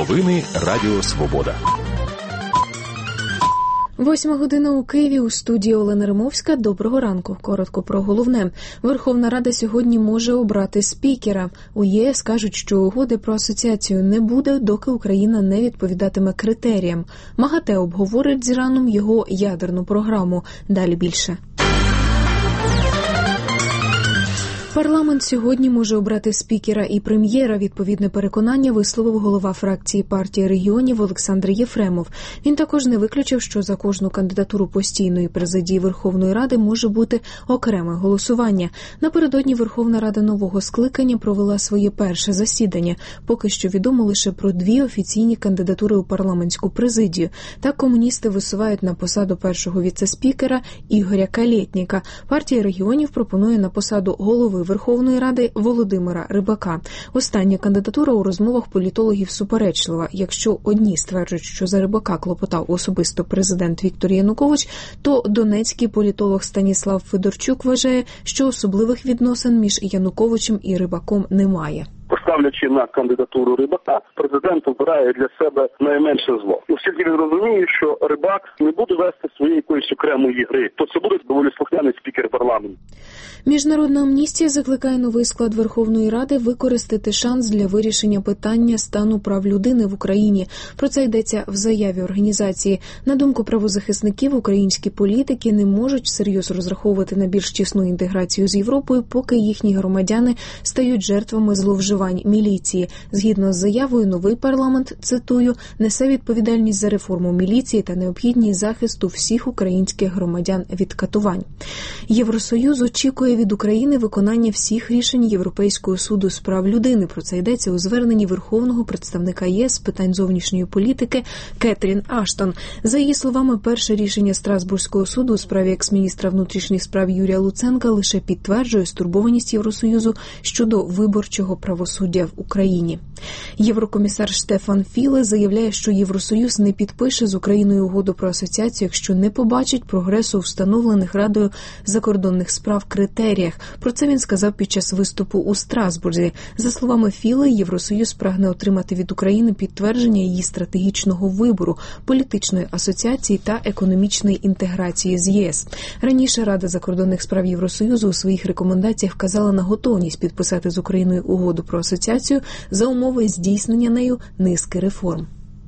Новини Радіо Свобода. 8 година у Києві, у студії Олена Римовська. Доброго ранку. Коротко про головне. Верховна Рада сьогодні може обрати спікера. У ЄС кажуть, що угоди про асоціацію не буде, доки Україна не відповідатиме критеріям. МАГАТЕ обговорить з Іраном його ядерну програму. Далі більше. Парламент сьогодні може обрати спікера і прем'єра. Відповідне переконання висловив голова фракції партії регіонів Олександр Єфремов. Він також не виключив, що за кожну кандидатуру постійної президії Верховної Ради може бути окреме голосування. Напередодні Верховна Рада нового скликання провела своє перше засідання. Поки що відомо лише про 2 офіційні кандидатури у парламентську президію. Так комуністи висувають на посаду першого віце-спікера Ігоря Калєтніка. Партія регіонів пропонує на посаду голови Верховної Ради Володимира Рибака. Остання кандидатура у розмовах політологів суперечлива. Якщо одні стверджують, що за Рибака клопотав особисто президент Віктор Янукович, то донецький політолог Станіслав Федорчук вважає, що особливих відносин між Януковичем і Рибаком немає. Ставлячи на кандидатуру Рибака, президент обирає для себе найменше зло. Оскільки він розуміє, що Рибак не буде вести своєї якоїсь окремої гри, то це буде доволі слухняний спікер парламенту. Міжнародна амністія закликає новий склад Верховної Ради використати шанс для вирішення питання стану прав людини в Україні. Про це йдеться в заяві організації. На думку правозахисників, українські політики не можуть всерйоз розраховувати на більш тісну інтеграцію з Європою, поки їхні громадяни стають жертвами зловживань міліції. Згідно з заявою, новий парламент, цитую, несе відповідальність за реформу міліції та необхідність захисту всіх українських громадян від катувань. Євросоюз очікує від України виконання всіх рішень Європейського суду з прав людини. Про це йдеться у зверненні Верховного представника ЄС з питань зовнішньої політики Кетрін Аштон. За її словами, перше рішення Страсбурзького суду у справі екс-міністра внутрішніх справ Юрія Луценка лише підтверджує стурбованість Євросоюзу щодо виборчого правосуддя в Україні. Єврокомісар Штефан Філе заявляє, що Євросоюз не підпише з Україною угоду про асоціацію, якщо не побачить прогресу у встановлених Радою закордонних справ критеріях. Про це він сказав під час виступу у Страсбурзі. За словами Філе, Євросоюз прагне отримати від України підтвердження її стратегічного вибору, політичної асоціації та економічної інтеграції з ЄС. Раніше Рада закордонних справ Євросоюзу у своїх рекомендаціях вказала на готовність підписати з Україною угоду про асоціацію за умови здійснення нею низки реформ.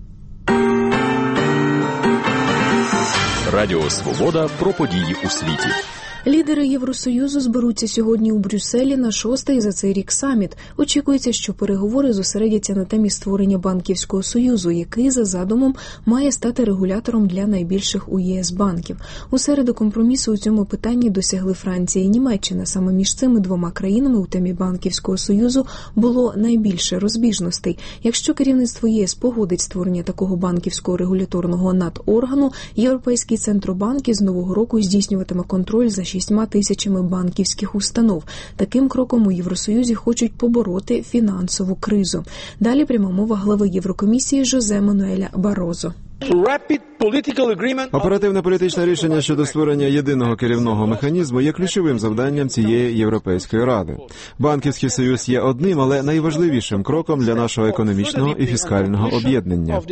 Радіо Свобода про події у світі. Лідери Євросоюзу зберуться сьогодні у Брюсселі на 6-й за цей рік саміт. Очікується, що переговори зосередяться на темі створення банківського союзу, який за задумом має стати регулятором для найбільших у ЄС банків. У середу компромісу у цьому питанні досягли Франція і Німеччина. Саме між цими двома країнами у темі банківського союзу було найбільше розбіжностей. Якщо керівництво ЄС погодить створення такого банківського регуляторного надоргану, Європейський центробанк із нового року здійснюватиме контроль за 6 тисячами банківських установ. Таким кроком у Євросоюзі хочуть побороти фінансову кризу. Далі пряма мова глави Єврокомісії Жозе Мануеля Барозо. Оперативне політичне рішення щодо створення єдиного керівного механізму є ключовим завданням цієї Європейської Ради. Банківський союз є одним, але найважливішим кроком для нашого економічного і фіскального об'єднання.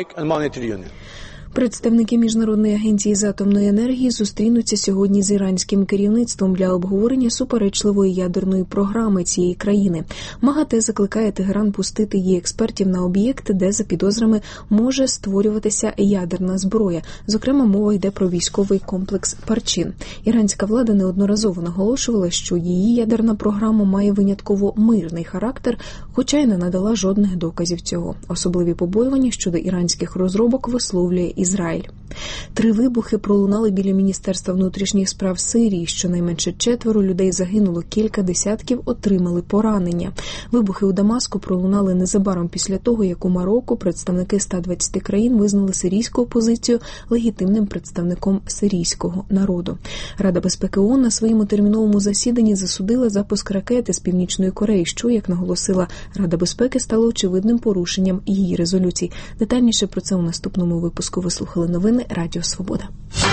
Представники Міжнародної агенції з атомної енергії зустрінуться сьогодні з іранським керівництвом для обговорення суперечливої ядерної програми цієї країни. МАГАТЕ закликає Тегеран пустити її експертів на об'єкти, де за підозрами може створюватися ядерна зброя. Зокрема, мова йде про військовий комплекс Парчин. Іранська влада неодноразово наголошувала, що її ядерна програма має винятково мирний характер, хоча й не надала жодних доказів цього. Особливі побоювання щодо іранських розробок висловлює Ізраїль. 3 вибухи пролунали біля Міністерства внутрішніх справ Сирії. Щонайменше 4 людей загинуло, кілька десятків отримали поранення. Вибухи у Дамаску пролунали незабаром після того, як у Марокко представники 120 країн визнали сирійську опозицію легітимним представником сирійського народу. Рада безпеки ООН на своєму терміновому засіданні засудила запуск ракети з Північної Кореї, що, як наголосила Рада безпеки, стало очевидним порушенням її резолюцій. Детальніше про це у наступному випуску. Ви слухали новини Радіо Свобода.